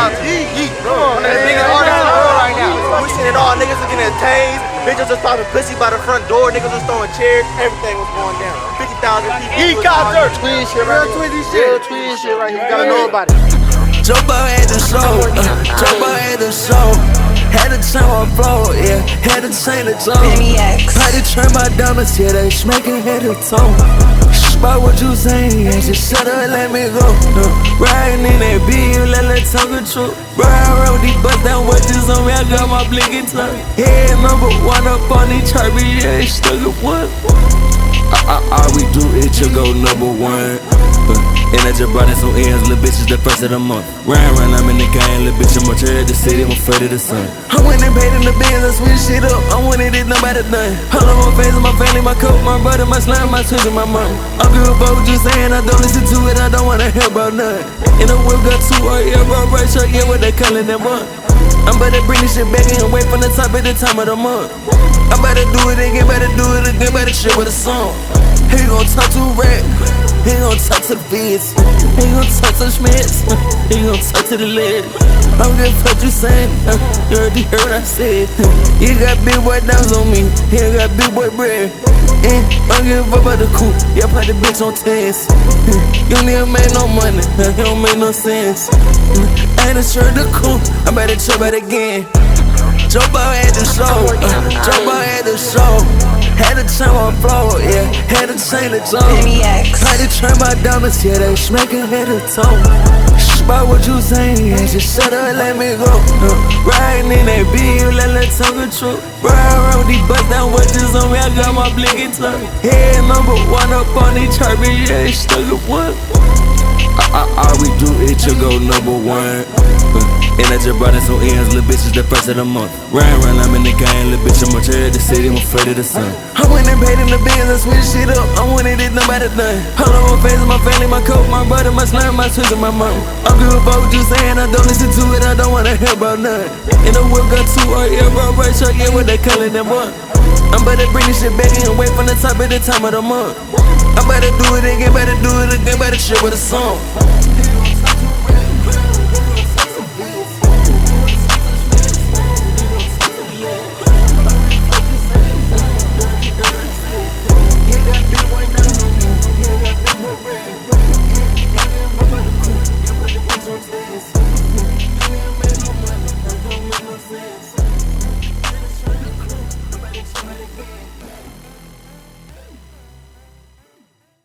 shout out to Yeet. Come on, man. Biggest artist in the world right now. We seen it all. Niggas was getting tased. Bitches was popping pussy by the front door. Niggas was throwing chairs. Everything was going down. 50,000 people. Yeet concert. Twin shit right here. Real twin shit right here. You gotta know about it. Joe Ball had the show. Joe Ball had the show. Had to turn my flow, yeah. Had to change the tone. Had to turn my diamonds, yeah. They smacking head to toe. About what you saying, yeah. Just shut up and let me go. Riding in that beat, you let that tongue control. Bro, I rode these bust down watches on me. I got my blinking tongue. Head number one up on these chart, yeah. Stuck at one. All we do is just go number one. And I just brought in some ends, little bitches the first of the month. Ryan, I'm in the game, little bitch, I'm a trade the city, I'm afraid of the sun. I went and paid in the bins, I switch shit up, I wanted it, nobody done. All of my face, my family, my coat, my brother, my slime, my twist, and my mom. I'm good about what you saying, I don't listen to it, I don't wanna hear about none. In the whip, got 2 or yeah, bro, right shirt, yeah, what they calling them up. I'm about to bring this shit back and wait from the top at the time of the month. I'm about to do it again, better do it again, better shit with a song. He gon' talk to rap, he gon' talk to the Vids, he gon' talk to the Schmitz, he gon' talk to the lid. I don't give a fuck you saying, you already heard what I said. You got big boy downs on me, he got big boy bread. I don't give a fuck about the coupe, yeah, put the bitch on test. You don't even make no money, it don't make no sense. I ain't assured the coupe, I'm about to trip out again. Joe Ball had the show, Joe Ball had the show. Had to turn my flow, yeah, had to change the tone. Had to turn my diamonds, yeah, they smacking head to toe. About what you saying, yeah, just shut up and let me go. Riding in that beat, you let that tongue control. Ride around with these bust down watches on me, I got my blinking tongue. Head number one up on these chart, yeah, stuck at one. All we do is just go number one. And I just brought in some ends, little bitches the first of the month. Ryan, I'm in the game, little bitch, I'm a trade the city, I'm afraid of the sun. I went and paid in the bins, I switch shit up, I wanted it, nobody done. All of my face, my family, my coat, my brother, my slime, my twist, and my mom. I'm good about what you saying, I don't listen to it, I don't wanna hear about none. In the whip, got 2 or yeah, bro, right shirt, yeah, what they calling them up. I'm about to bring this shit back and wait from the top at the time of the month. I'm about to do it again, better shit with a song.